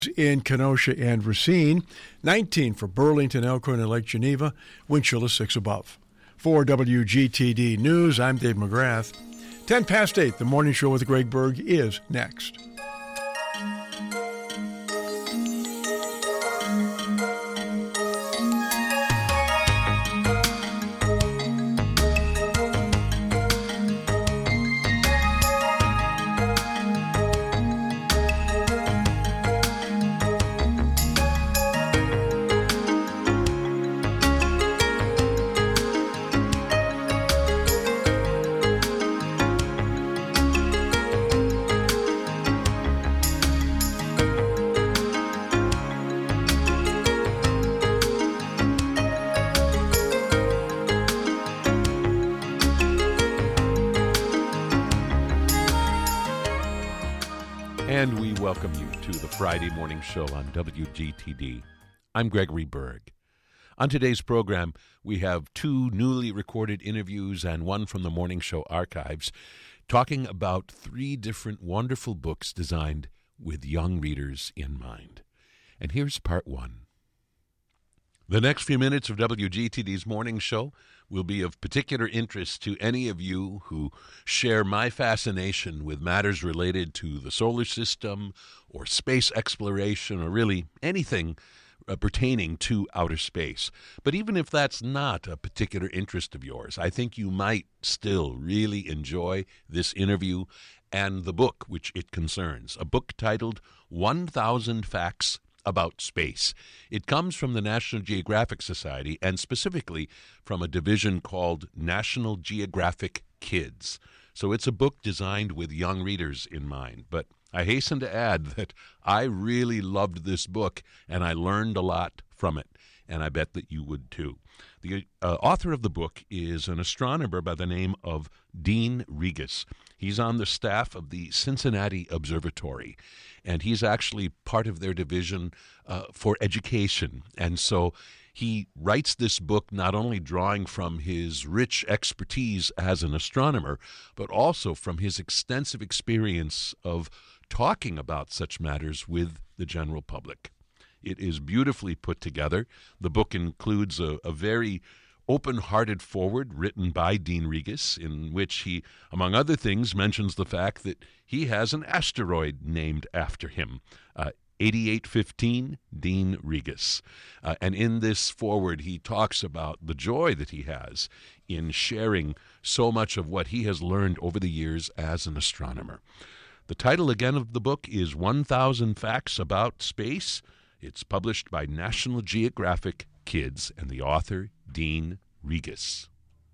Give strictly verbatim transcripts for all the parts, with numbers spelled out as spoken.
In Kenosha and Racine, nineteen for Burlington, Elkhorn, and Lake Geneva, wind chill is six above. For W G T D News, I'm Dave McGrath. ten past eight, the morning show with Greg Berg is next. And we welcome you to the Friday morning show on W G T D. I'm Gregory Berg. On today's program, we have two newly recorded interviews and one from the morning show archives talking about three different wonderful books designed with young readers in mind. And here's part one. The next few minutes of W G T D's morning show will be of particular interest to any of you who share my fascination with matters related to the solar system or space exploration or really anything uh, pertaining to outer space. But even if that's not a particular interest of yours, I think you might still really enjoy this interview and the book which it concerns, a book titled one thousand Facts About Space. It comes from the National Geographic Society and specifically from a division called National Geographic Kids. So it's a book designed with young readers in mind. But I hasten to add that I really loved this book and I learned a lot from it, and I bet that you would too. The uh, author of the book is an astronomer by the name of Dean Regas. He's on the staff of the Cincinnati Observatory, and he's actually part of their division uh, for education. And so he writes this book not only drawing from his rich expertise as an astronomer, but also from his extensive experience of talking about such matters with the general public. It is beautifully put together. The book includes a, a very open-hearted foreword written by Dean Regas, in which he, among other things, mentions the fact that he has an asteroid named after him, uh, eighty-eight fifteen Dean Regas. Uh, and in this foreword, he talks about the joy that he has in sharing so much of what he has learned over the years as an astronomer. The title, again, of the book is one thousand Facts About Space. It's published by National Geographic Kids, and the author, Dean Regas.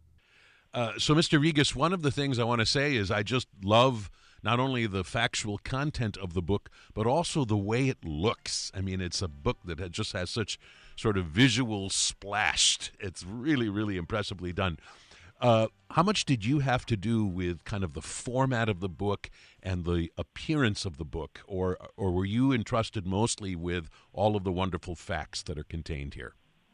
Uh, so, Mister Regas, one of the things I want to say is I just love not only the factual content of the book, but also the way it looks. I mean, it's a book that just has such sort of visual splashed. It's really, really impressively done. Uh, how much did you have to do with kind of the format of the book and the appearance of the book, or or were you entrusted mostly with all of the wonderful facts that are contained here?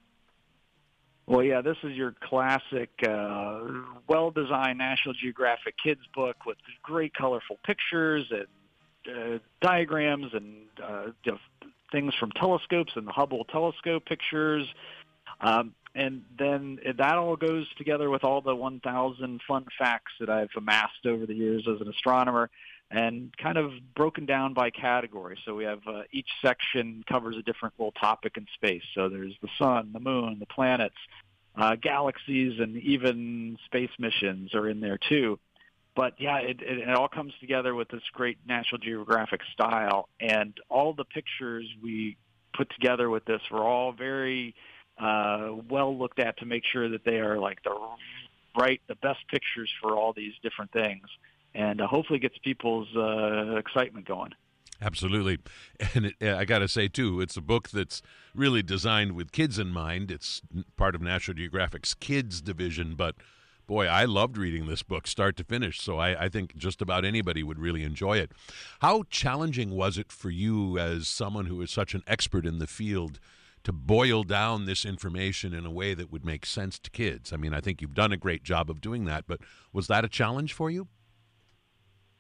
Well, yeah, this is your classic, uh, well-designed National Geographic Kids book with great colorful pictures and uh, diagrams and uh, you know, things from telescopes and the Hubble telescope pictures. Um, and then that all goes together with all the one thousand fun facts that I've amassed over the years as an astronomer and kind of broken down by category. So we have uh, each section covers a different little topic in space. So there's the sun, the moon, the planets, uh, galaxies, and even space missions are in there too. But yeah, it, it, it all comes together with this great National Geographic style. And all the pictures we put together with this were all very uh, well looked at to make sure that they are like the right, the best pictures for all these different things. And uh, hopefully gets people's uh, excitement going. Absolutely. And it, I got to say, too, it's a book that's really designed with kids in mind. It's part of National Geographic's Kids division. But, boy, I loved reading this book start to finish. So I, I think just about anybody would really enjoy it. How challenging was it for you as someone who is such an expert in the field to boil down this information in a way that would make sense to kids? I mean, I think you've done a great job of doing that. But was that a challenge for you?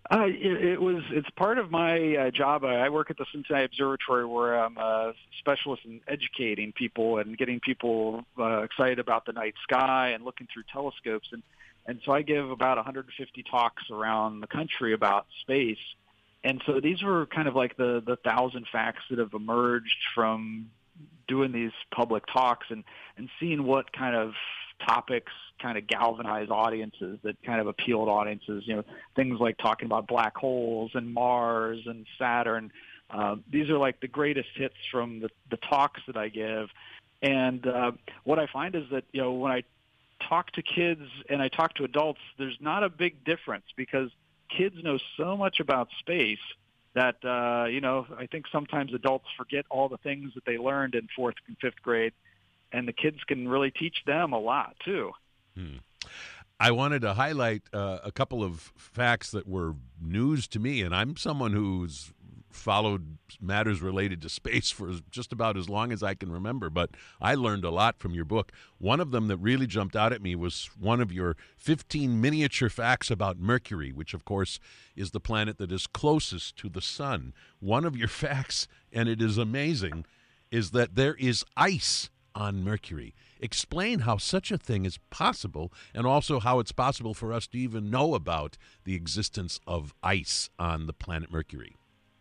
Uh, it, it was. It's part of my uh, job. I, I work at the Cincinnati Observatory, where I'm a specialist in educating people and getting people uh, excited about the night sky and looking through telescopes. And and so I give about one hundred fifty talks around the country about space. And so these were kind of like the the thousand facts that have emerged from doing these public talks and and seeing what kind of topics kind of galvanize audiences, that kind of appeal to audiences, you know, things like talking about black holes and Mars and Saturn. Uh, these are like the greatest hits from the, the talks that I give. And uh, what I find is that, you know, when I talk to kids and I talk to adults, there's not a big difference, because kids know so much about space that, uh, you know, I think sometimes adults forget all the things that they learned in fourth and fifth grade. And the kids can really teach them a lot, too. Hmm. I wanted to highlight uh, a couple of facts that were news to me, and I'm someone who's followed matters related to space for just about as long as I can remember, but I learned a lot from your book. One of them that really jumped out at me was one of your fifteen miniature facts about Mercury, which, of course, is the planet that is closest to the sun. One of your facts, and it is amazing, is that there is ice on Mercury. Explain how such a thing is possible, and also how it's possible for us to even know about the existence of ice on the planet Mercury.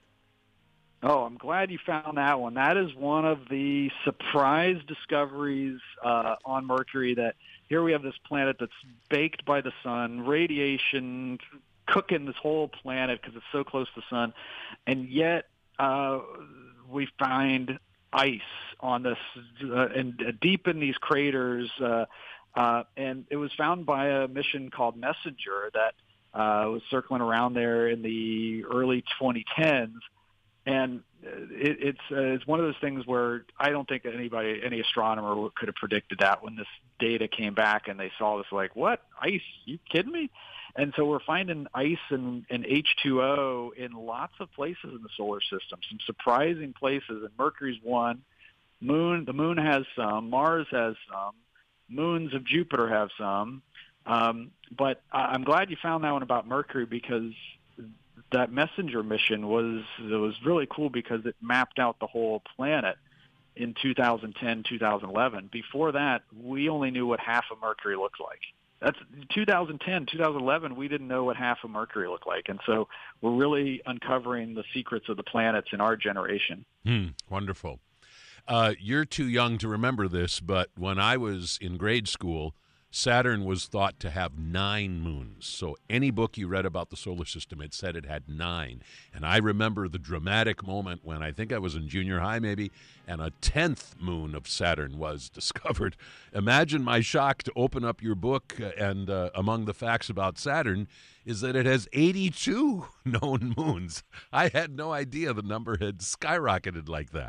Oh, I'm glad you found that one. That is one of the surprise discoveries uh, on Mercury, that here we have this planet that's baked by the sun, radiation cooking this whole planet because it's so close to the sun, and yet uh, we find ice on this, uh, and uh, deep in these craters, uh, uh, and it was found by a mission called Messenger that uh, was circling around there in the early twenty tens, and it, it's uh, it's one of those things where I don't think anybody, any astronomer, could have predicted that when this data came back and they saw this, like, what, ice? You kidding me? And so we're finding ice and, and H two O in lots of places in the solar system, some surprising places, and Mercury's one. Moon, the moon has some. Mars has some. Moons of Jupiter have some. Um, but I'm glad you found that one about Mercury, because that Messenger mission was it was really cool, because it mapped out the whole planet in two thousand ten, two thousand eleven. Before that, we only knew what half of Mercury looked like. That's two thousand ten, two thousand eleven, we didn't know what half of Mercury looked like. And so we're really uncovering the secrets of the planets in our generation. Hmm, wonderful. Uh, you're too young to remember this, but when I was in grade school, Saturn was thought to have nine moons. So any book you read about the solar system, it said it had nine. And I remember the dramatic moment when I think I was in junior high maybe, and a tenth moon of Saturn was discovered. Imagine my shock to open up your book, and uh, among the facts about Saturn is that it has eighty-two known moons. I had no idea the number had skyrocketed like that.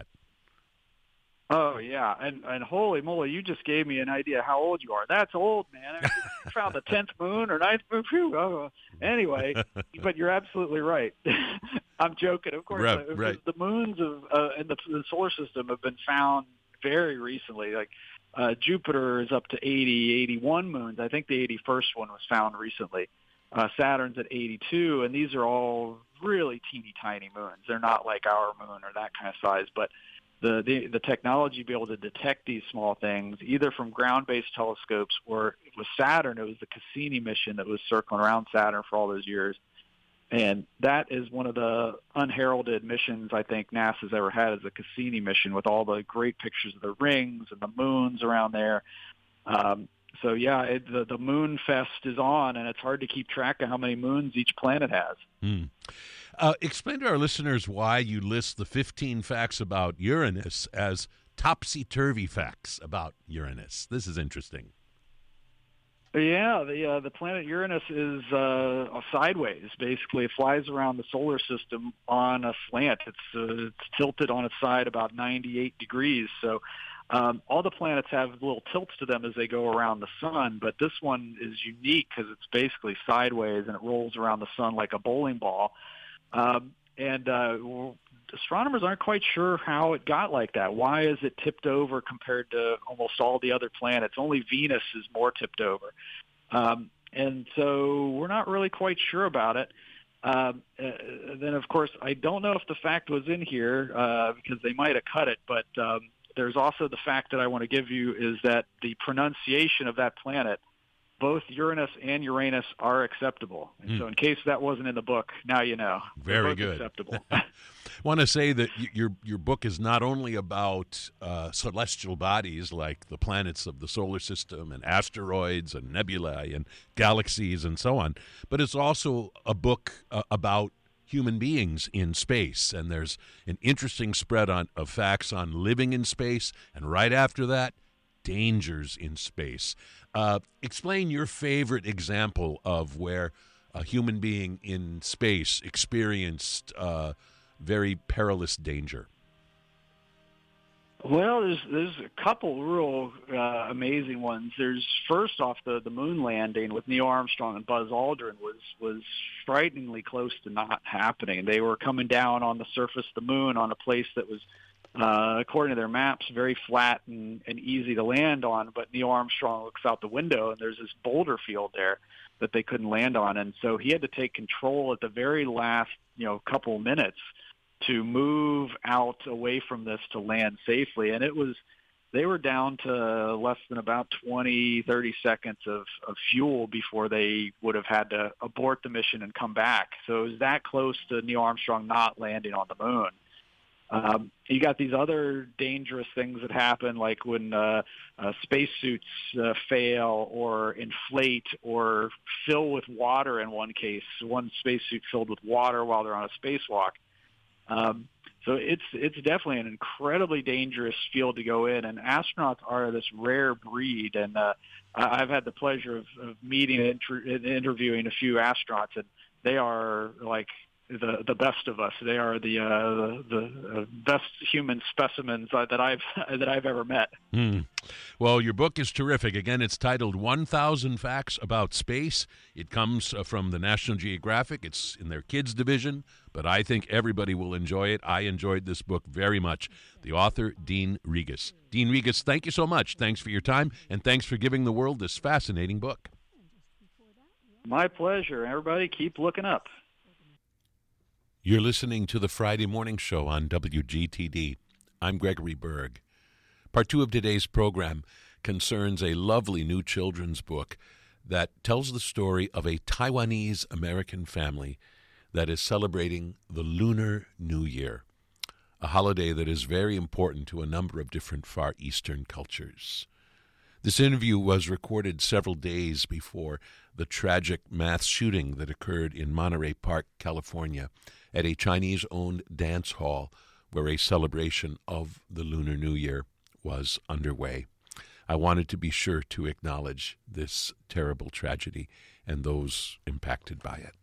Oh, yeah, and and holy moly, you just gave me an idea how old you are. That's old, man. I mean, you found the tenth moon or ninth moon. Phew. Oh, anyway, but you're absolutely right. I'm joking, of course. Right, right. The moons of uh, in the, the solar system have been found very recently. Like uh, Jupiter is up to eighty, eighty-one moons. I think the eighty-first one was found recently. Uh, Saturn's at eighty-two, and these are all really teeny tiny moons. They're not like our moon or that kind of size, but The, the the technology to be able to detect these small things, either from ground-based telescopes or with Saturn, it was the Cassini mission that was circling around Saturn for all those years. And that is one of the unheralded missions I think NASA's ever had, is the Cassini mission, with all the great pictures of the rings and the moons around there. Um, so, yeah, it, the, the moon fest is on, and it's hard to keep track of how many moons each planet has. Mm. Uh, explain to our listeners why you list the fifteen facts about Uranus as topsy-turvy facts about Uranus. This is interesting. Yeah, the uh, the planet Uranus is uh, sideways. Basically, it flies around the solar system on a slant. It's uh, it's tilted on its side about ninety-eight degrees. So um, all the planets have little tilts to them as they go around the sun, but this one is unique because it's basically sideways and it rolls around the sun like a bowling ball. Um, and uh, astronomers aren't quite sure how it got like that. Why is it tipped over compared to almost all the other planets? Only Venus is more tipped over. Um, and so we're not really quite sure about it. Um, uh, then, of course, I don't know if the fact was in here uh, because they might have cut it, but um, there's also the fact that I want to give you is that the pronunciation of that planet, both Uranus and Uranus, are acceptable. And mm. so in case that wasn't in the book, now you know. Very both good. Acceptable. I want to say that y- your your book is not only about uh, celestial bodies like the planets of the solar system and asteroids and nebulae and galaxies and so on, but it's also a book uh, about human beings in space. And there's an interesting spread on of facts on living in space, and right after that, dangers in space. Uh, explain your favorite example of where a human being in space experienced uh, very perilous danger. Well, there's there's a couple real uh, amazing ones. There's first off the, the moon landing with Neil Armstrong and Buzz Aldrin was was frighteningly close to not happening. They were coming down on the surface of the moon on a place that was, uh, according to their maps, very flat and, and easy to land on. But Neil Armstrong looks out the window and there's this boulder field there that they couldn't land on, and so he had to take control at the very last you know couple minutes to move out away from this to land safely. And it was, they were down to less than about twenty, thirty seconds of, of fuel before they would have had to abort the mission and come back. So it was that close to Neil Armstrong not landing on the moon. Um, you got these other dangerous things that happen, like when uh, uh, spacesuits uh, fail or inflate or fill with water in one case. One spacesuit filled with water while they're on a spacewalk. Um, so it's it's definitely an incredibly dangerous field to go in, and astronauts are this rare breed. And uh, I've had the pleasure of, of meeting and inter- interviewing a few astronauts, and they are like the the best of us. They are the uh, the, the best human specimens uh, that I've that I've ever met. Mm. Well, your book is terrific. Again, it's titled one thousand Facts About Space. It comes uh, from the National Geographic. It's in their kids division, but I think everybody will enjoy it. I enjoyed this book very much. The author, Dean Regas. Dean Regas, thank you so much. Thanks for your time, and thanks for giving the world this fascinating book. My pleasure. Everybody, keep looking up. You're listening to the Friday Morning Show on W G T D. I'm Gregory Berg. Part two of today's program concerns a lovely new children's book that tells the story of a Taiwanese-American family that is celebrating the Lunar New Year, a holiday that is very important to a number of different Far Eastern cultures. This interview was recorded several days before the tragic mass shooting that occurred in Monterey Park, California, at a Chinese-owned dance hall where a celebration of the Lunar New Year was underway. I wanted to be sure to acknowledge this terrible tragedy and those impacted by it.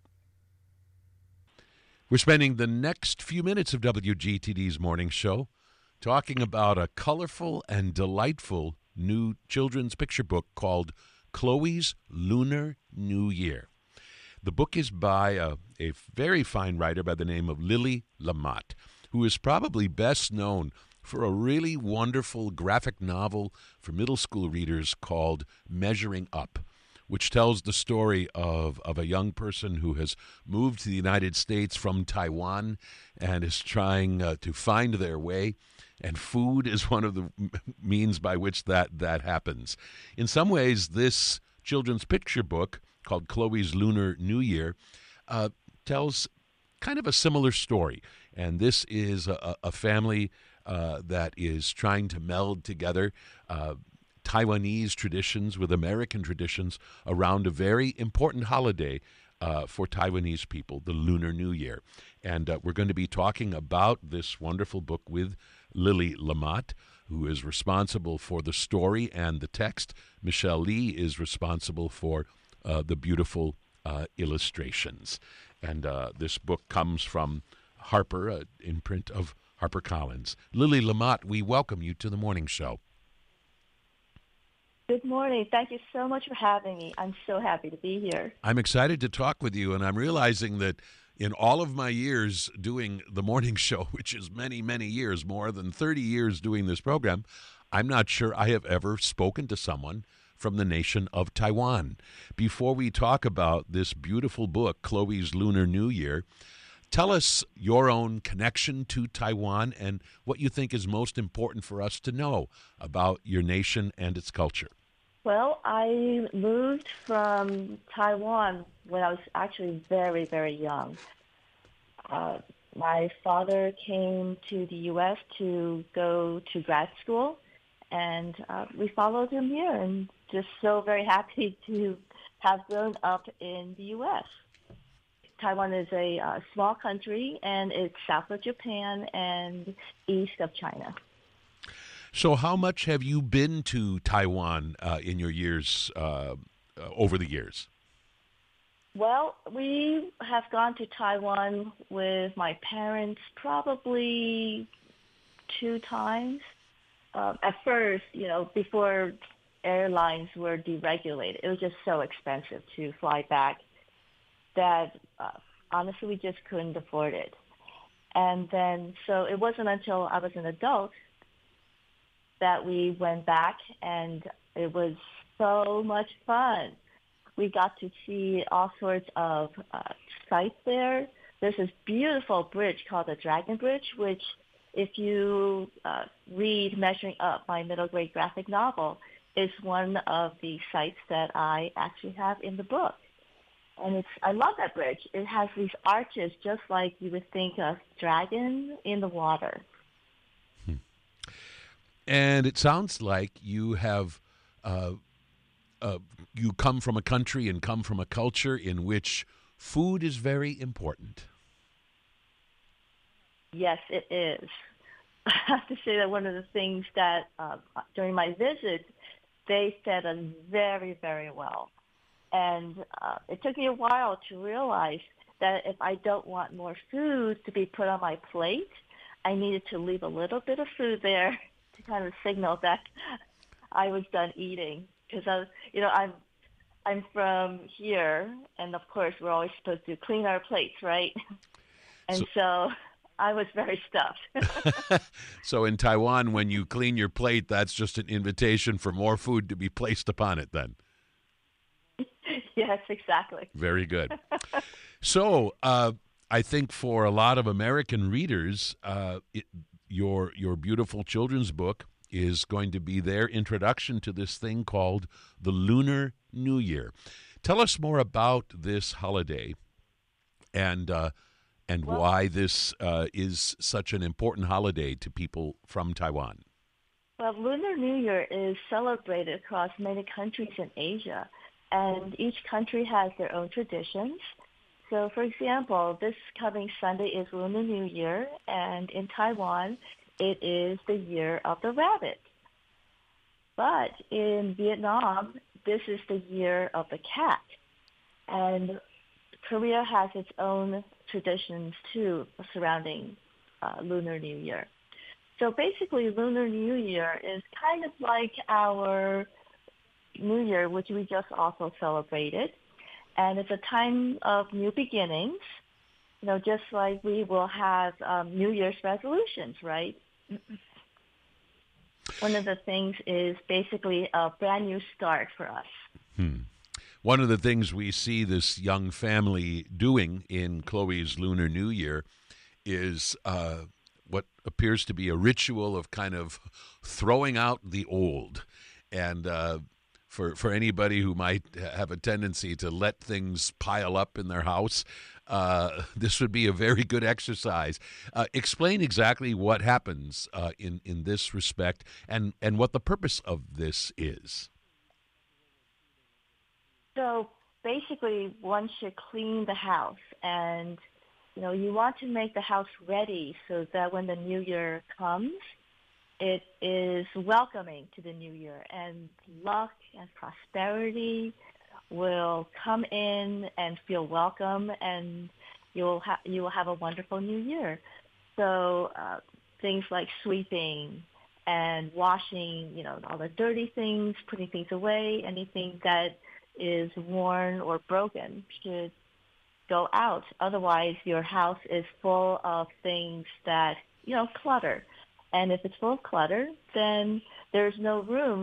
We're spending the next few minutes of W G T D's morning show talking about a colorful and delightful new children's picture book called Chloe's Lunar New Year. The book is by a, a very fine writer by the name of Lily Lamotte, who is probably best known for a really wonderful graphic novel for middle school readers called Measuring Up, which tells the story of, of a young person who has moved to the United States from Taiwan and is trying uh, to find their way. And food is one of the means by which that, that happens. In some ways, this children's picture book, called Chloe's Lunar New Year, uh, tells kind of a similar story. And this is a, a family uh, that is trying to meld together uh, Taiwanese traditions with American traditions around a very important holiday uh, for Taiwanese people, the Lunar New Year. And uh, we're going to be talking about this wonderful book with Lily Lamotte, who is responsible for the story and the text. Michelle Lee is responsible for uh, the beautiful uh, illustrations. And uh, this book comes from Harper, uh, imprint of HarperCollins. Lily Lamotte, we welcome you to the morning show. Good morning. Thank you so much for having me. I'm so happy to be here. I'm excited to talk with you, and I'm realizing that in all of my years doing the morning show, which is many, many years, more than thirty years doing this program, I'm not sure I have ever spoken to someone from the nation of Taiwan. Before we talk about this beautiful book, Chloe's Lunar New Year, tell us your own connection to Taiwan and what you think is most important for us to know about your nation and its culture. Well, I moved from Taiwan when I was actually very, very young. Uh, my father came to the U S to go to grad school, and uh, we followed him here, and just so very happy to have grown up in the U S. Taiwan is a uh, small country, and it's south of Japan and east of China. So how much have you been to Taiwan uh, in your years, uh, over the years? Well, we have gone to Taiwan with my parents probably two times. Um, at first, you know, before airlines were deregulated, it was just so expensive to fly back that uh, honestly we just couldn't afford it. And then, so it wasn't until I was an adult that we went back, and it was so much fun. We got to see all sorts of uh, sites there. There's this beautiful bridge called the Dragon Bridge, which if you uh, read Measuring Up, my middle grade graphic novel, is one of the sites that I actually have in the book. And it's I love that bridge. It has these arches just like you would think of dragon in the water. Hmm. And it sounds like you have uh, uh, you come from a country and come from a culture in which food is very important. Yes, it is. I have to say that one of the things that uh, during my visit, they fed us very, very well. And uh, it took me a while to realize that if I don't want more food to be put on my plate, I needed to leave a little bit of food there to kind of signal that I was done eating. Because I, you know, I'm I'm from here, and of course we're always supposed to clean our plates, right? And so, so I was very stuffed. So in Taiwan, when you clean your plate, that's just an invitation for more food to be placed upon it then. Yes, exactly. Very good. So uh, I think for a lot of American readers, uh, it, your your beautiful children's book is going to be their introduction to this thing called the Lunar New Year. Tell us more about this holiday and uh, and well, why this uh, is such an important holiday to people from Taiwan. Well, Lunar New Year is celebrated across many countries in Asia, and each country has their own traditions. So, for example, this coming Sunday is Lunar New Year, and in Taiwan, it is the Year of the Rabbit. But in Vietnam, this is the Year of the Cat. And Korea has its own traditions, too, surrounding uh, Lunar New Year. So basically, Lunar New Year is kind of like our New Year, which we just also celebrated. And it's a time of new beginnings, you know, just like we will have um, New Year's resolutions, right? One of the things is basically a brand new start for us. Hmm. One of the things we see this young family doing in Chloe's Lunar New Year is uh, what appears to be a ritual of kind of throwing out the old. And uh, for for anybody who might have a tendency to let things pile up in their house, uh, this would be a very good exercise. Uh, explain exactly what happens uh, in, in this respect and, and what the purpose of this is. So basically, one should clean the house, and you know you want to make the house ready so that when the new year comes, it is welcoming to the new year, and luck and prosperity will come in and feel welcome, and you will ha- you will have a wonderful new year. So uh, things like sweeping and washing, you know, all the dirty things, putting things away, anything that is worn or broken should go out. Otherwise, your house is full of things that, you know, clutter. And if it's full of clutter, then there's no room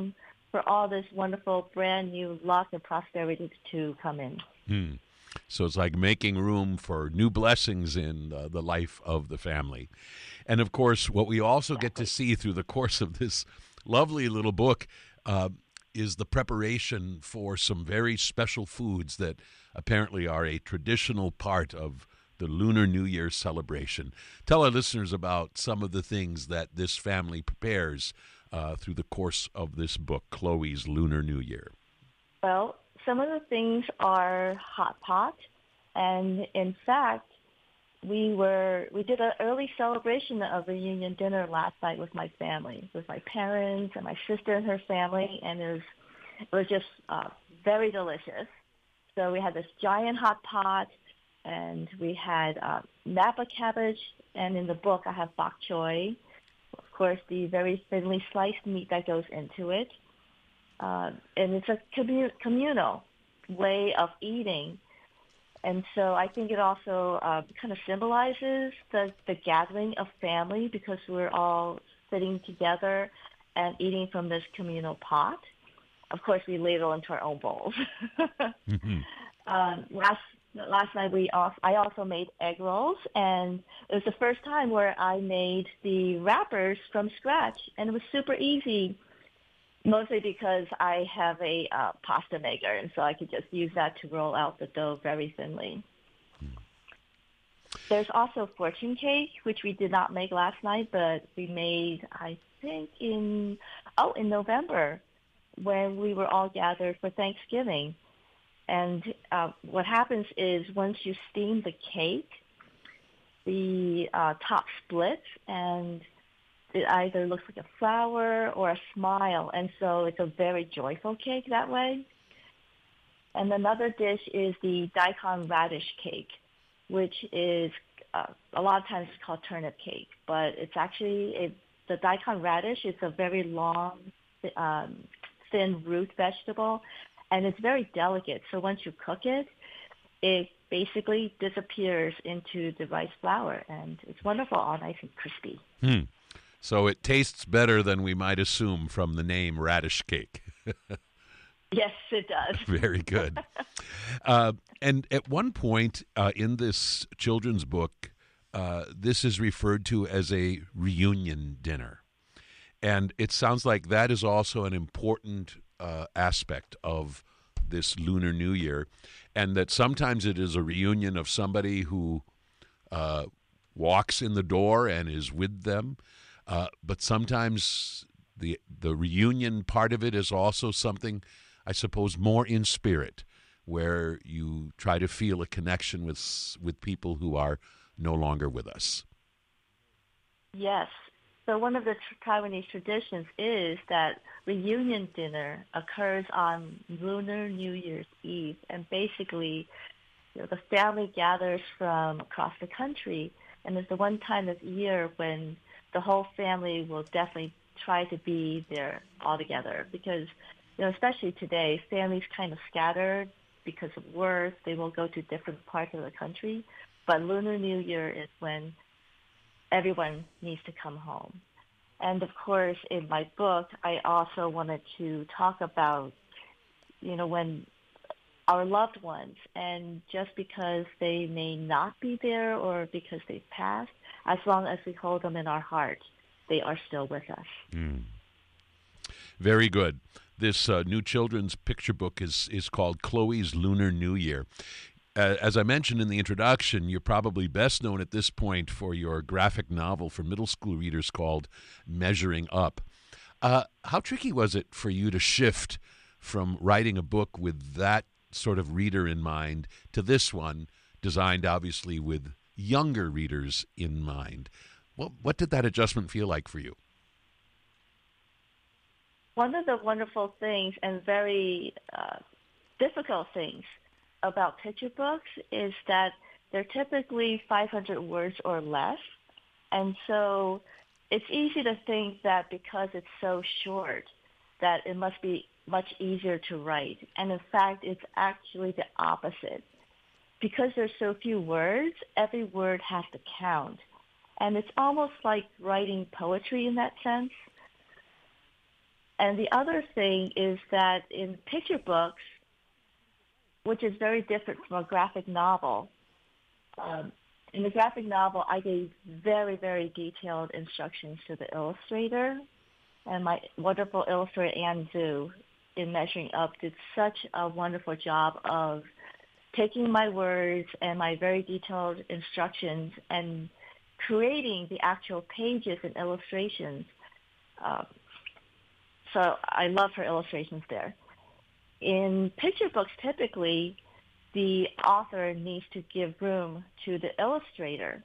for all this wonderful, brand new luck and prosperity to come in. Hmm. So it's like making room for new blessings in uh, the life of the family. And of course, what we also get to see through the course of this lovely little book uh, is the preparation for some very special foods that apparently are a traditional part of the Lunar New Year celebration. Tell our listeners about some of the things that this family prepares uh, through the course of this book, Chloe's Lunar New Year. Well, some of the things are hot pot, and in fact, we were we did an early celebration of reunion dinner last night with my family, with my parents and my sister and her family, and it was it was just uh, very delicious. So we had this giant hot pot, and we had uh, Napa cabbage, and in the book I have bok choy, of course, the very thinly sliced meat that goes into it. Uh, and it's a commun- communal way of eating. And so I think it also uh, kind of symbolizes the, the gathering of family because we're all sitting together and eating from this communal pot. Of course, we ladle into our own bowls. mm-hmm. um, last last night we also, I also made egg rolls, and it was the first time where I made the wrappers from scratch, and it was super easy. Mostly because I have a uh, pasta maker, and so I could just use that to roll out the dough very thinly. Mm. There's also fortune cake, which we did not make last night, but we made, I think, in oh, in November, when we were all gathered for Thanksgiving. And uh, what happens is once you steam the cake, the uh, top splits, and it either looks like a flower or a smile, and so it's a very joyful cake that way. And another dish is the daikon radish cake, which is uh, a lot of times it's called turnip cake, but it's actually a, the daikon radish is a very long, um, thin root vegetable, and it's very delicate. So once you cook it, it basically disappears into the rice flour, and it's wonderful, all nice and crispy. Hmm. So it tastes better than we might assume from the name radish cake. Yes, it does. Very good. uh, and at one point uh, in this children's book, uh, this is referred to as a reunion dinner. And it sounds like that is also an important uh, aspect of this Lunar New Year, and that sometimes it is a reunion of somebody who uh, walks in the door and is with them. Uh, but sometimes the the reunion part of it is also something, I suppose, more in spirit, where you try to feel a connection with with people who are no longer with us. Yes. So one of the Taiwanese traditions is that reunion dinner occurs on Lunar New Year's Eve, and basically, you know, the family gathers from across the country, and it's the one time of year when the whole family will definitely try to be there all together because, you know, especially today, families kind of scattered because of work. They will go to different parts of the country. But Lunar New Year is when everyone needs to come home. And, of course, in my book, I also wanted to talk about, you know, when our loved ones, and just because they may not be there or because they've passed, as long as we hold them in our heart, they are still with us. Mm. Very good. This uh, new children's picture book is, is called Chloe's Lunar New Year. Uh, as I mentioned in the introduction, you're probably best known at this point for your graphic novel for middle school readers called Measuring Up. Uh, how tricky was it for you to shift from writing a book with that sort of reader in mind to this one, designed obviously with younger readers in mind? What, what did that adjustment feel like for you? One of the wonderful things and very uh, difficult things about picture books is that they're typically five hundred words or less. And so it's easy to think that because it's so short that it must be much easier to write. And in fact, it's actually the opposite. Because there's so few words, every word has to count. And it's almost like writing poetry in that sense. And the other thing is that in picture books, which is very different from a graphic novel, um, in the graphic novel, I gave very, very detailed instructions to the illustrator, and my wonderful illustrator, Ann Zhu, in Measuring Up, did such a wonderful job of taking my words and my very detailed instructions and creating the actual pages and illustrations. Uh, so I love her illustrations there. In picture books, typically, the author needs to give room to the illustrator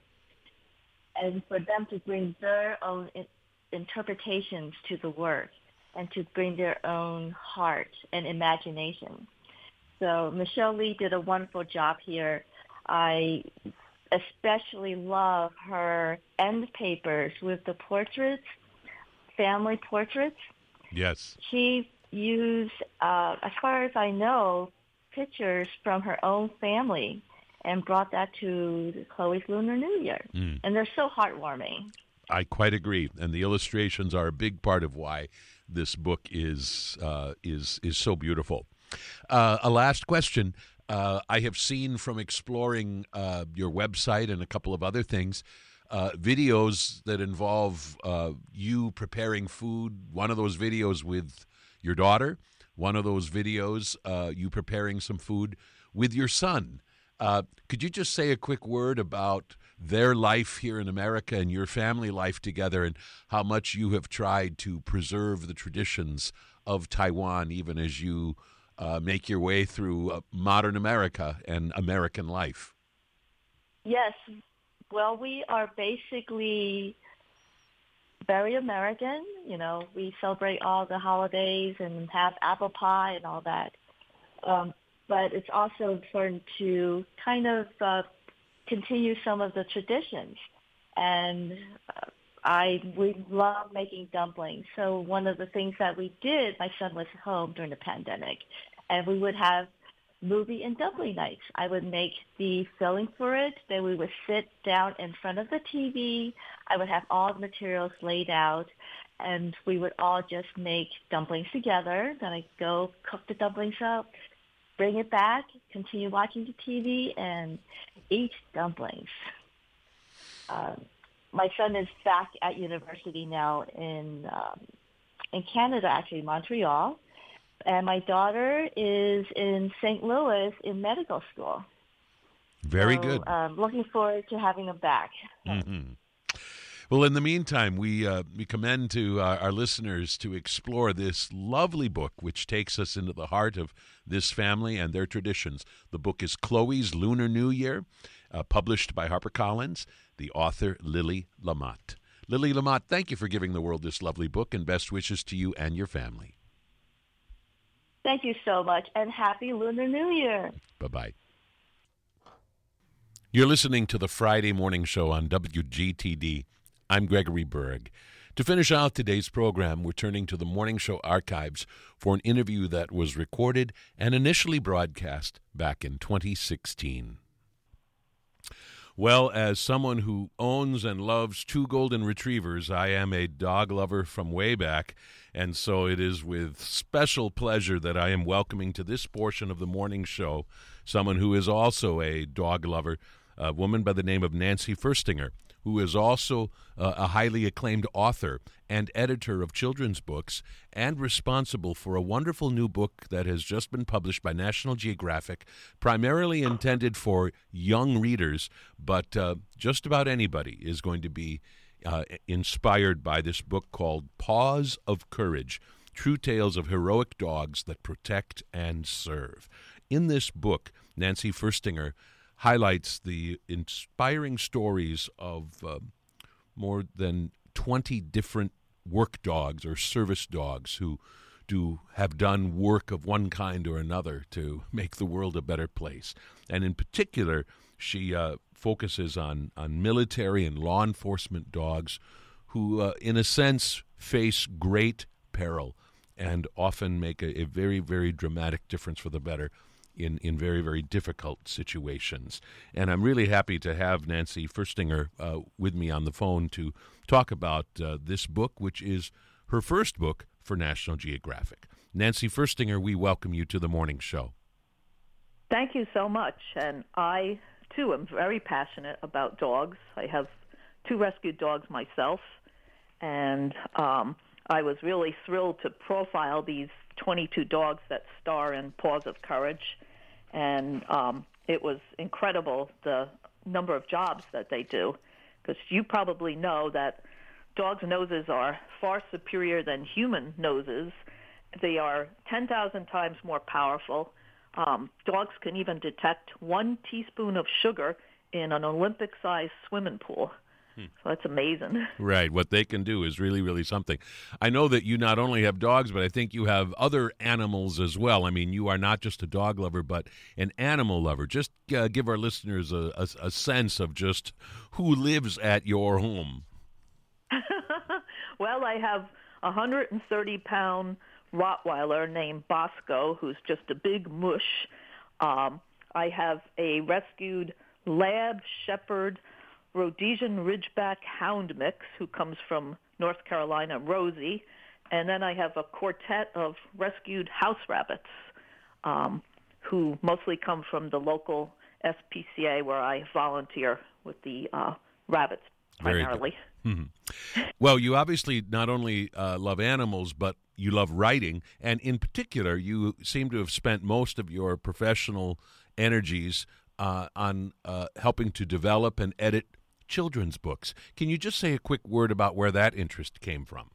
and for them to bring their own in- interpretations to the work and to bring their own heart and imagination. So Michelle Lee did a wonderful job here. I especially love her end papers with the portraits, family portraits. Yes. She used, uh, as far as I know, pictures from her own family and brought that to Chloe's Lunar New Year. Mm. And they're so heartwarming. I quite agree. And the illustrations are a big part of why this book is uh, is is so beautiful. Uh, a last question. Uh, I have seen from exploring uh, your website and a couple of other things, uh, videos that involve uh, you preparing food. One of those videos with your daughter. One of those videos, uh, you preparing some food with your son. Uh, could you just say a quick word about their life here in America and your family life together and how much you have tried to preserve the traditions of Taiwan even as you uh, make your way through uh, modern America and American life? Yes. Well, we are basically very American. You know, we celebrate all the holidays and have apple pie and all that. Um, but it's also important to kind of uh, continue some of the traditions. And uh, I we love making dumplings. So one of the things that we did, my son was home during the pandemic, and we would have movie and dumpling nights. I would make the filling for it. Then we would sit down in front of the T V. I would have all the materials laid out, and we would all just make dumplings together. Then I'd go cook the dumplings up, bring it back, continue watching the T V, and eat dumplings. Um, my son is back at university now in um, in Canada, actually, Montreal. And my daughter is in Saint Louis in medical school. Very so, good. Um, looking forward to having them back. Mm-hmm. Well, in the meantime, we uh, we commend to uh, our listeners to explore this lovely book, which takes us into the heart of this family and their traditions. The book is Chloe's Lunar New Year, uh, published by HarperCollins, the author Lily Lamotte. Lily Lamotte, thank you for giving the world this lovely book, and best wishes to you and your family. Thank you so much, and Happy Lunar New Year. Bye-bye. You're listening to the Friday Morning Show on W G T D. I'm Gregory Berg. To finish out today's program, we're turning to the Morning Show archives for an interview that was recorded and initially broadcast back in twenty sixteen. Well, as someone who owns and loves two golden retrievers, I am a dog lover from way back, and so it is with special pleasure that I am welcoming to this portion of the morning show someone who is also a dog lover, a woman by the name of Nancy Furstinger, who is also uh, a highly acclaimed author and editor of children's books and responsible for a wonderful new book that has just been published by National Geographic, primarily intended for young readers, but uh, just about anybody is going to be uh, inspired by this book called Paws of Courage, True Tales of Heroic Dogs That Protect and Serve. In this book, Nancy Furstinger highlights the inspiring stories of uh, more than twenty different work dogs or service dogs who do have done work of one kind or another to make the world a better place. And in particular, she uh, focuses on, on military and law enforcement dogs who, uh, in a sense, face great peril and often make a, a very, very dramatic difference for the better in, in very, very difficult situations. And I'm really happy to have Nancy Furstinger uh, with me on the phone to talk about uh, this book, which is her first book for National Geographic. Nancy Furstinger, we welcome you to the morning show. Thank you so much. And I, too, am very passionate about dogs. I have two rescued dogs myself, and um, I was really thrilled to profile these twenty-two dogs that star in Paws of Courage, and um, it was incredible the number of jobs that they do, because you probably know that dogs' noses are far superior than human noses. They are ten thousand times more powerful. Um, dogs can even detect one teaspoon of sugar in an Olympic-sized swimming pool. Hmm. So that's amazing. Right. What they can do is really, really something. I know that you not only have dogs, but I think you have other animals as well. I mean, you are not just a dog lover, but an animal lover. Just uh, give our listeners a, a, a sense of just who lives at your home. Well, I have a one hundred thirty pound Rottweiler named Bosco, who's just a big mush. Um, I have a rescued Lab Shepherd Rhodesian Ridgeback Hound mix who comes from North Carolina, Rosie. And then I have a quartet of rescued house rabbits um, who mostly come from the local S P C A where I volunteer with the uh, rabbits primarily. Mm-hmm. Well, you obviously not only uh, love animals, but you love writing. And in particular, you seem to have spent most of your professional energies uh, on uh, helping to develop and edit children's books. Can you just say a quick word about where that interest came from?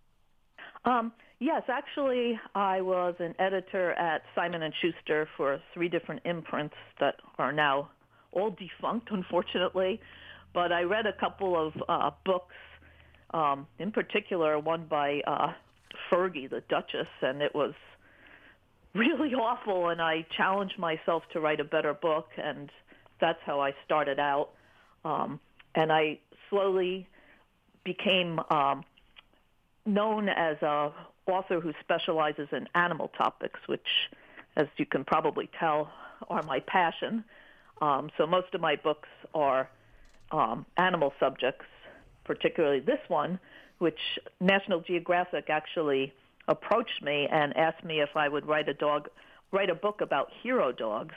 Um, yes, actually, I was an editor at Simon and Schuster for three different imprints that are now all defunct, unfortunately. But I read a couple of uh, books, um, in particular one by uh, Fergie, the Duchess, and it was really awful, and I challenged myself to write a better book, and that's how I started out. Um, and I slowly became um, known as a author who specializes in animal topics, which, as you can probably tell, are my passion. Um, so most of my books are um, animal subjects, particularly this one, which National Geographic actually approached me and asked me if I would write a dog, write a book about hero dogs,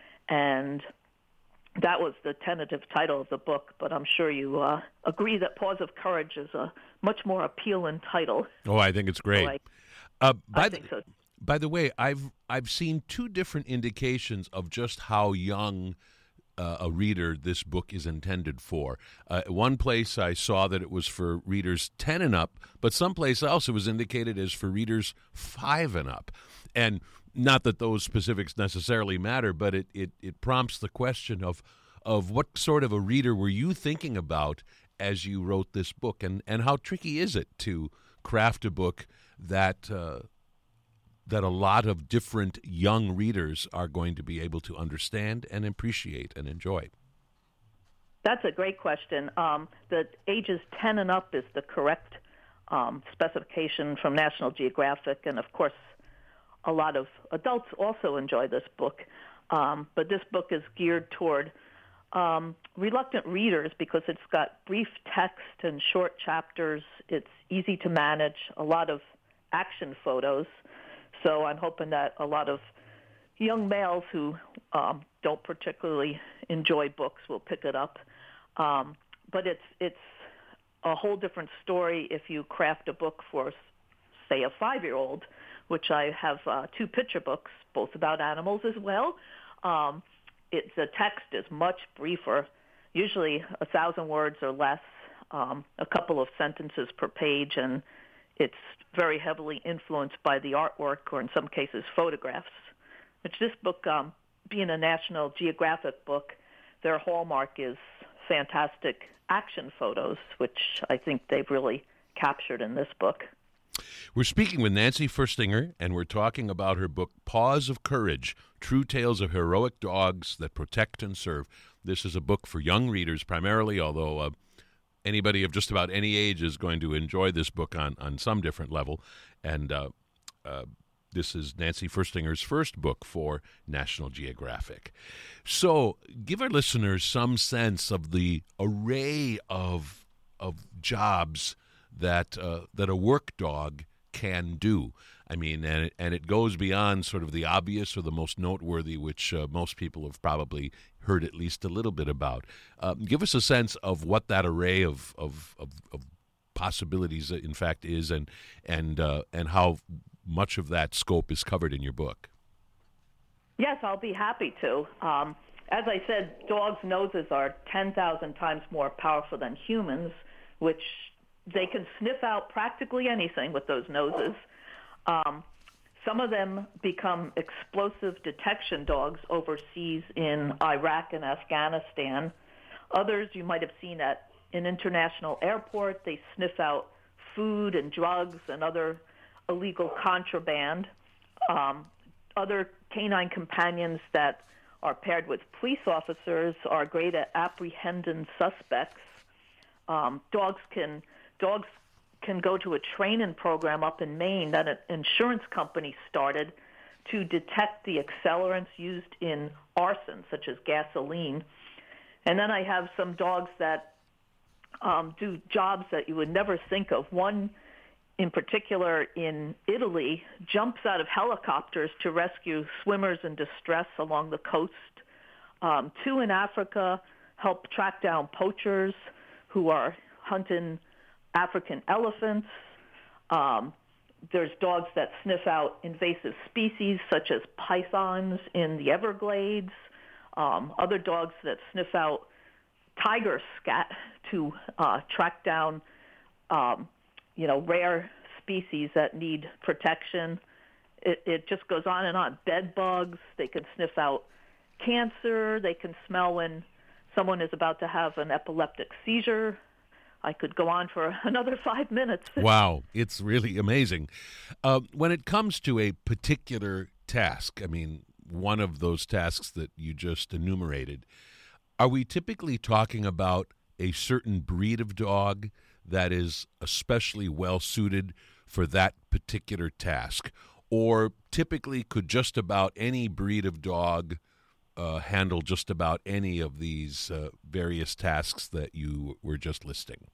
and that was the tentative title of the book. But I'm sure you uh, agree that Paws of Courage is a much more appealing title. Oh, I think it's great. So I, uh, by I the, think so. By the way, I've I've seen two different indications of just how young Uh, a reader this book is intended for. Uh, one place I saw that it was for readers ten and up, but someplace else it was indicated as for readers five and up. And not that those specifics necessarily matter, but it, it, it prompts the question of of what sort of a reader were you thinking about as you wrote this book, and, and how tricky is it to craft a book that uh, that a lot of different young readers are going to be able to understand and appreciate and enjoy? That's a great question. Um, the ages ten and up is the correct um, specification from National Geographic, and of course, a lot of adults also enjoy this book. Um, but this book is geared toward um, reluctant readers because it's got brief text and short chapters. It's easy to manage, a lot of action photos. So I'm hoping that a lot of young males who um, don't particularly enjoy books will pick it up. Um, but it's it's a whole different story if you craft a book for, say, a five-year-old, which I have uh, two picture books, both about animals as well. Um, it, the text is much briefer, usually a thousand words or less, um, a couple of sentences per page, and it's very heavily influenced by the artwork, or in some cases photographs, which this book, um, being a National Geographic book, their hallmark is fantastic action photos, which I think they've really captured in this book. We're speaking with Nancy Furstinger, and we're talking about her book, Paws of Courage, True Tales of Heroic Dogs That Protect and Serve. This is a book for young readers primarily, although uh, anybody of just about any age is going to enjoy this book on, on some different level. And uh, uh, this is Nancy Furstinger's first book for National Geographic. So give our listeners some sense of the array of of jobs that uh, that a work dog can do. I mean, and it, and it goes beyond sort of the obvious or the most noteworthy, which uh, most people have probably heard at least a little bit about. Um, give us a sense of what that array of of, of, of possibilities, in fact, is, and and uh, and how much of that scope is covered in your book. Yes, I'll be happy to. Um, as I said, dogs' noses are ten thousand times more powerful than humans, which they can sniff out practically anything with those noses. Um, some of them become explosive detection dogs overseas in Iraq and Afghanistan. Others you might have seen at an international airport. They sniff out food and drugs and other illegal contraband. Um, other canine companions that are paired with police officers are great at apprehending suspects. Um, dogs can dogs can go to a training program up in Maine that an insurance company started to detect the accelerants used in arson, such as gasoline. And then I have some dogs that um, do jobs that you would never think of. One in particular in Italy jumps out of helicopters to rescue swimmers in distress along the coast. Um, two in Africa help track down poachers who are hunting African elephants. Um, there's dogs that sniff out invasive species such as pythons in the Everglades. Um, other dogs that sniff out tiger scat to uh, track down, um, you know, rare species that need protection. It, it just goes on and on. Bed bugs, they can sniff out cancer. They can smell when someone is about to have an epileptic seizure. I could go on for another five minutes. Wow, it's really amazing. Uh, when it comes to a particular task, I mean, one of those tasks that you just enumerated, are we typically talking about a certain breed of dog that is especially well suited for that particular task? Or typically could just about any breed of dog uh, handle just about any of these uh, various tasks that you were just listing?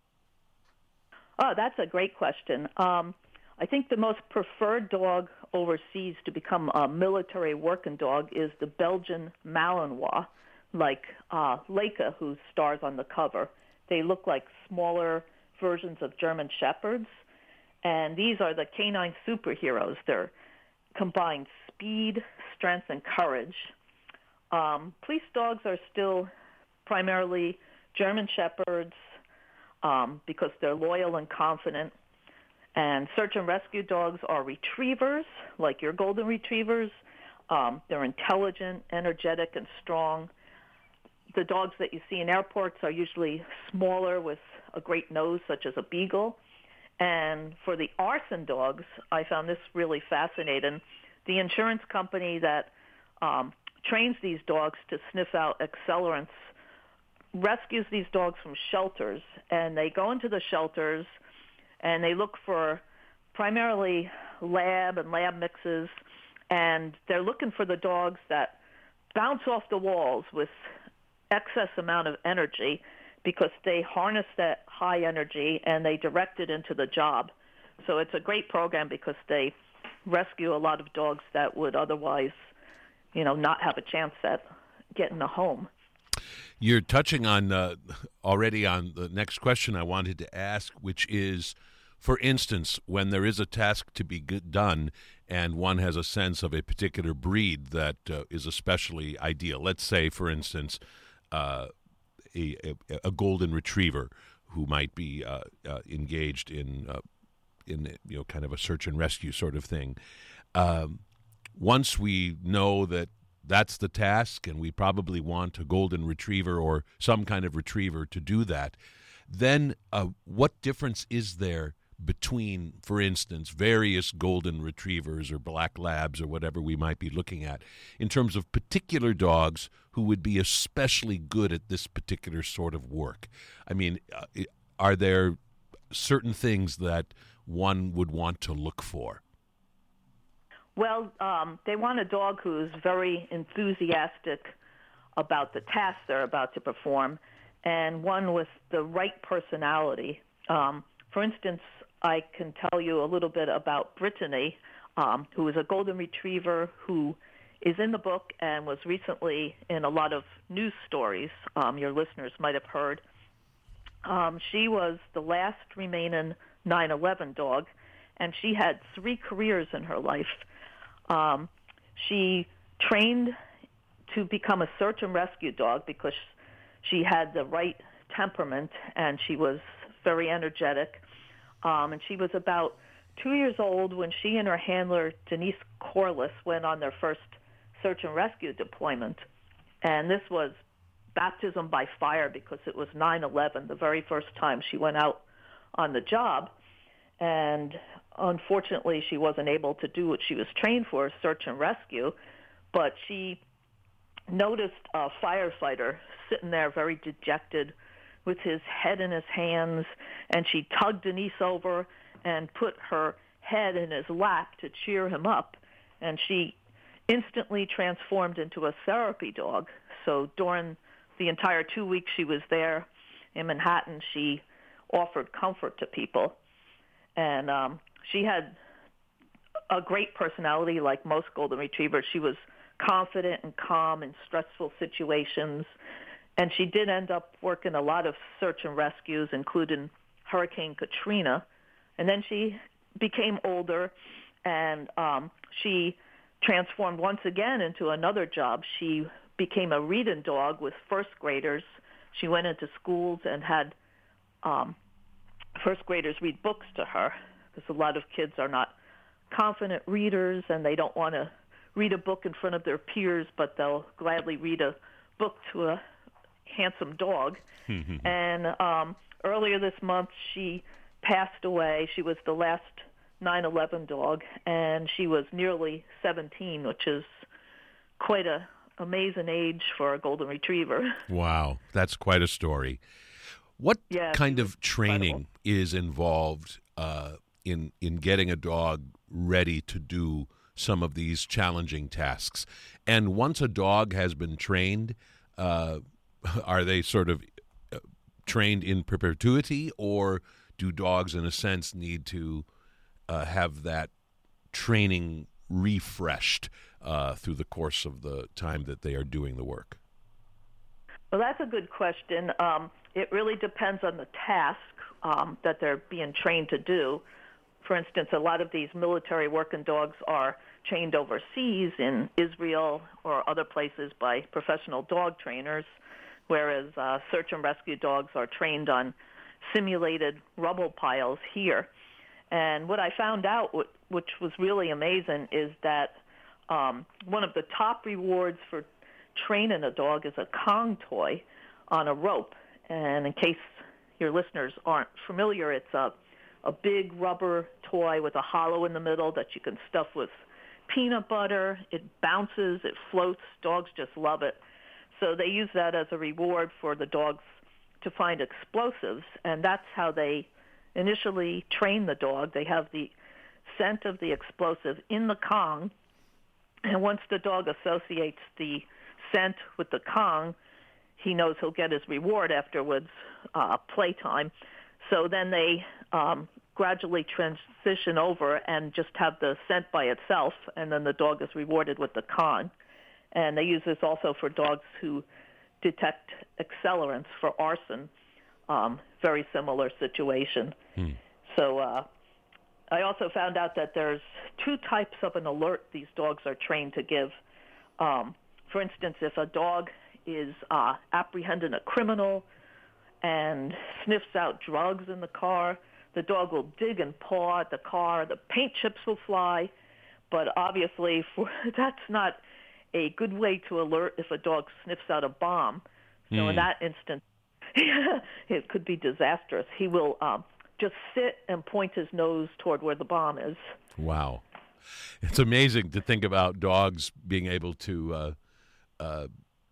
Oh, that's a great question. Um, I think the most preferred dog overseas to become a military working dog is the Belgian Malinois, like uh, Leica, who stars on the cover. They look like smaller versions of German Shepherds, and these are the canine superheroes. They're combined speed, strength, and courage. Um, police dogs are still primarily German Shepherds um, because they're loyal and confident. And search and rescue dogs are retrievers, like your golden retrievers. Um, they're intelligent, energetic, and strong. The dogs that you see in airports are usually smaller with a great nose, such as a beagle. And for the arson dogs, I found this really fascinating. The insurance company that um, trains these dogs to sniff out accelerants rescues these dogs from shelters, and they go into the shelters and they look for primarily lab and lab mixes, and they're looking for the dogs that bounce off the walls with excess amount of energy because they harness that high energy and they direct it into the job. So it's a great program because they rescue a lot of dogs that would otherwise, you know, not have a chance at getting a home. You're touching on uh, already on the next question I wanted to ask, which is, for instance, when there is a task to be good done and one has a sense of a particular breed that uh, is especially ideal. Let's say, for instance, uh, a, a, a golden retriever who might be uh, uh, engaged in uh, in you know kind of a search and rescue sort of thing. Um, once we know that that's the task, and we probably want a golden retriever or some kind of retriever to do that, then uh, what difference is there between, for instance, various golden retrievers or black labs or whatever we might be looking at in terms of particular dogs who would be especially good at this particular sort of work? I mean, uh, are there certain things that one would want to look for? Well, um, they want a dog who's very enthusiastic about the task they're about to perform, and one with the right personality. Um, for instance, I can tell you a little bit about Brittany, um, who is a golden retriever who is in the book and was recently in a lot of news stories um, your listeners might have heard. Um, she was the last remaining nine eleven dog, and she had three careers in her life. Um, she trained to become a search and rescue dog because she had the right temperament and she was very energetic. Um, and she was about two years old when she and her handler, Denise Corliss, went on their first search and rescue deployment. And this was baptism by fire because it was nine eleven, the very first time she went out on the job. And unfortunately, she wasn't able to do what she was trained for, search and rescue, but she noticed a firefighter sitting there very dejected with his head in his hands, and she tugged Denise over and put her head in his lap to cheer him up, and she instantly transformed into a therapy dog. So during the entire two weeks she was there in Manhattan, she offered comfort to people. And um, she had a great personality like most golden retrievers. She was confident and calm in stressful situations. And she did end up working a lot of search and rescues, including Hurricane Katrina. And then she became older, and um, she transformed once again into another job. She became a reading dog with first graders. She went into schools and had um, first graders read books to her, because a lot of kids are not confident readers and they don't want to read a book in front of their peers, but they'll gladly read a book to a handsome dog. And um, earlier this month, she passed away. She was the last nine eleven dog, and she was nearly seventeen, which is quite a amazing age for a golden retriever. Wow, that's quite a story. What Yeah, kind she of was training incredible. is involved uh, in in getting a dog ready to do some of these challenging tasks? And once a dog has been trained, uh, are they sort of uh, trained in perpetuity, or do dogs, in a sense, need to uh, have that training refreshed uh, through the course of the time that they are doing the work? Well, that's a good question. Um, it really depends on the task um, that they're being trained to do. For instance, a lot of these military working dogs are trained overseas in Israel or other places by professional dog trainers, whereas uh, search and rescue dogs are trained on simulated rubble piles here. And what I found out, which was really amazing, is that um, one of the top rewards for training a dog is a Kong toy on a rope. And in case your listeners aren't familiar, it's a, a big rubber toy with a hollow in the middle that you can stuff with peanut butter. It bounces, it floats. Dogs just love it. So they use that as a reward for the dogs to find explosives, and that's how they initially train the dog. They have the scent of the explosive in the Kong, and once the dog associates the scent with the Kong, he knows he'll get his reward afterwards, uh, playtime. So then they um, gradually transition over and just have the scent by itself, and then the dog is rewarded with the Kong. And they use this also for dogs who detect accelerants for arson, um, very similar situation. Hmm. So uh, I also found out that there's two types of an alert these dogs are trained to give. Um, for instance, if a dog is uh, apprehending a criminal and sniffs out drugs in the car, the dog will dig and paw at the car. The paint chips will fly. But obviously, for, that's not a good way to alert if a dog sniffs out a bomb. So mm. in that instance, it could be disastrous. He will um, just sit and point his nose toward where the bomb is. Wow. It's amazing to think about dogs being able to uh, uh,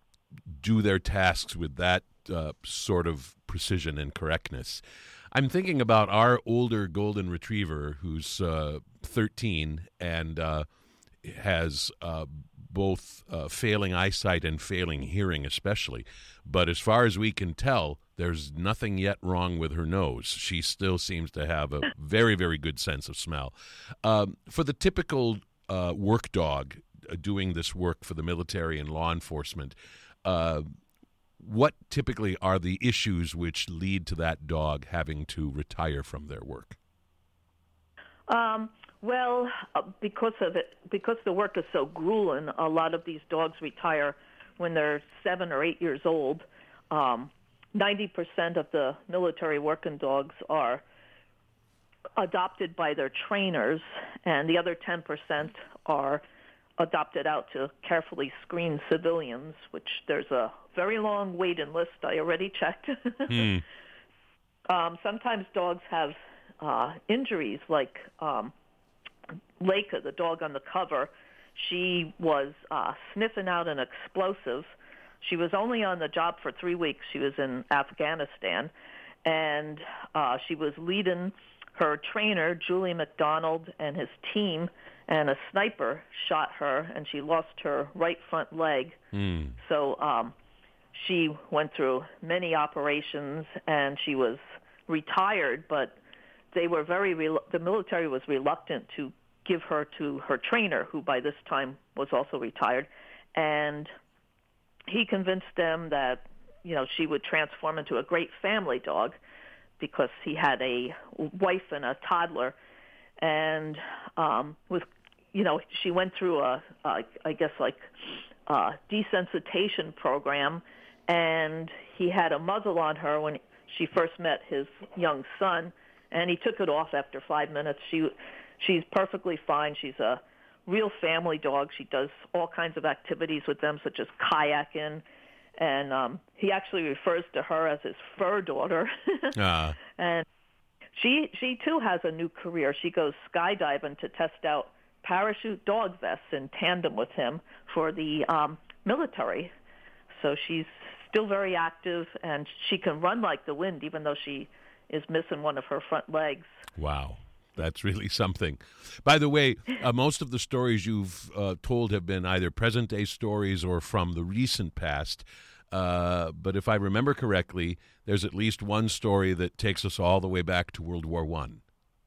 do their tasks with that uh, sort of precision and correctness. I'm thinking about our older golden retriever who's uh, thirteen and uh, has uh, both uh, failing eyesight and failing hearing especially. But as far as we can tell, there's nothing yet wrong with her nose. She still seems to have a very, very good sense of smell. Um, for the typical uh, work dog uh, doing this work for the military and law enforcement, uh, what typically are the issues which lead to that dog having to retire from their work? Um, well, uh, because of it, because the work is so grueling, a lot of these dogs retire when they're seven or eight years old. Um, ninety percent of the military working dogs are adopted by their trainers, and the other ten percent are adopted out to carefully screened civilians, which there's a very long waiting list. I already checked. Hmm. um, sometimes dogs have uh, injuries, like um, Leica, the dog on the cover. She was uh, sniffing out an explosive. She was only on the job for three weeks. She was in Afghanistan, and uh, she was leading her trainer, Julie McDonald, and his team, and a sniper shot her, and she lost her right front leg. Mm. So um, she went through many operations, and she was retired, but they were very rel- the military was reluctant to give her to her trainer, who by this time was also retired, and he convinced them that, you know, she would transform into a great family dog because he had a wife and a toddler, and um, with, you know, she went through a, a I guess like a desensitization program, and he had a muzzle on her when she first met his young son, and he took it off after five minutes. She, she's perfectly fine. She's a real family dog. She does all kinds of activities with them, such as kayaking, and um, he actually refers to her as his fur daughter. uh. And she she too has a new career. She goes skydiving to test out parachute dog vests in tandem with him for the um, military. So she's still very active, and she can run like the wind, even though she is missing one of her front legs. Wow. That's really something. By the way, uh, most of the stories you've uh, told have been either present-day stories or from the recent past. Uh, but if I remember correctly, there's at least one story that takes us all the way back to World War One.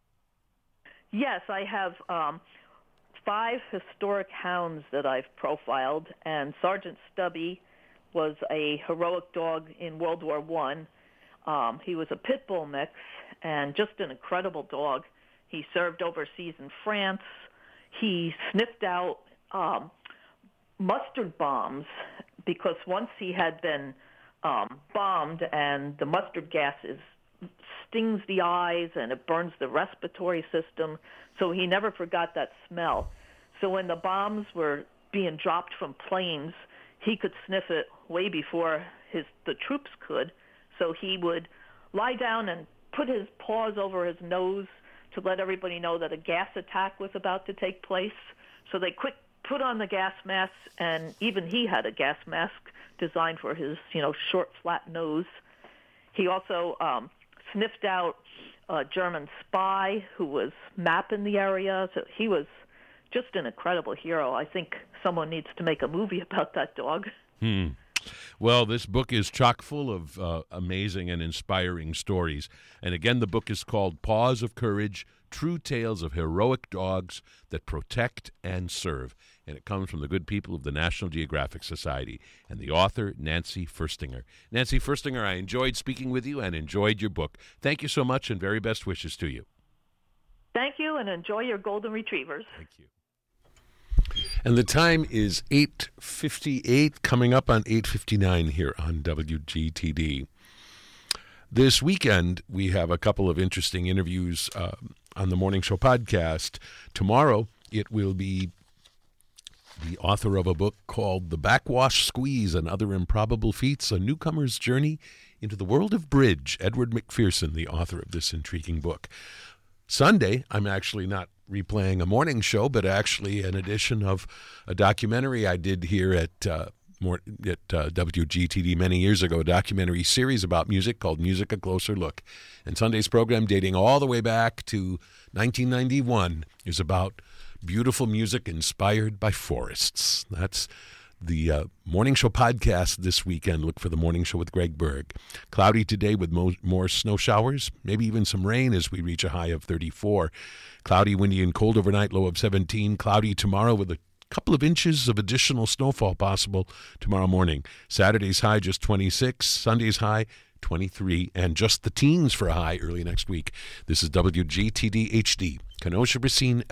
Yes, I have um, five historic hounds that I've profiled, and Sergeant Stubby was a heroic dog in World War One. Um, he was a pit bull mix and just an incredible dog. He served overseas in France. He sniffed out um, mustard bombs because once he had been um, bombed, and the mustard gas is, stings the eyes and it burns the respiratory system, so he never forgot that smell. So when the bombs were being dropped from planes, he could sniff it way before his the troops could. So he would lie down and put his paws over his nose to let everybody know that a gas attack was about to take place. So they quick put on the gas mask, and even he had a gas mask designed for his, you know, short, flat nose. He also um, sniffed out a German spy who was mapping the area. So he was just an incredible hero. I think someone needs to make a movie about that dog. Hmm. Well, this book is chock full of uh, amazing and inspiring stories. And again, the book is called Paws of Courage, True Tales of Heroic Dogs That Protect and Serve. And it comes from the good people of the National Geographic Society and the author, Nancy Furstinger. Nancy Furstinger, I enjoyed speaking with you and enjoyed your book. Thank you so much, and very best wishes to you. Thank you, and enjoy your golden retrievers. Thank you. And the time is eight fifty-eight, coming up on eight fifty-nine here on W G T D. This weekend, we have a couple of interesting interviews uh, on the Morning Show podcast. Tomorrow, it will be the author of a book called The Backwash Squeeze and Other Improbable Feats, A Newcomer's Journey into the World of Bridge. Edward McPherson, the author of this intriguing book. Sunday, I'm actually not replaying a morning show, but actually an edition of a documentary I did here at uh, more, at uh, W G T D many years ago, a documentary series about music called Music: A Closer Look. And Sunday's program, dating all the way back to nineteen ninety-one, is about beautiful music inspired by forests. That's the uh, Morning Show podcast this weekend. Look for the Morning Show with Greg Berg. Cloudy today with mo- more snow showers, maybe even some rain as we reach a high of thirty-four. Cloudy, windy, and cold overnight, low of seventeen. Cloudy tomorrow with a couple of inches of additional snowfall possible tomorrow morning. Saturday's high just twenty-six. Sunday's high twenty-three. And just the teens for a high early next week. This is W G T D H D, Kenosha, Racine,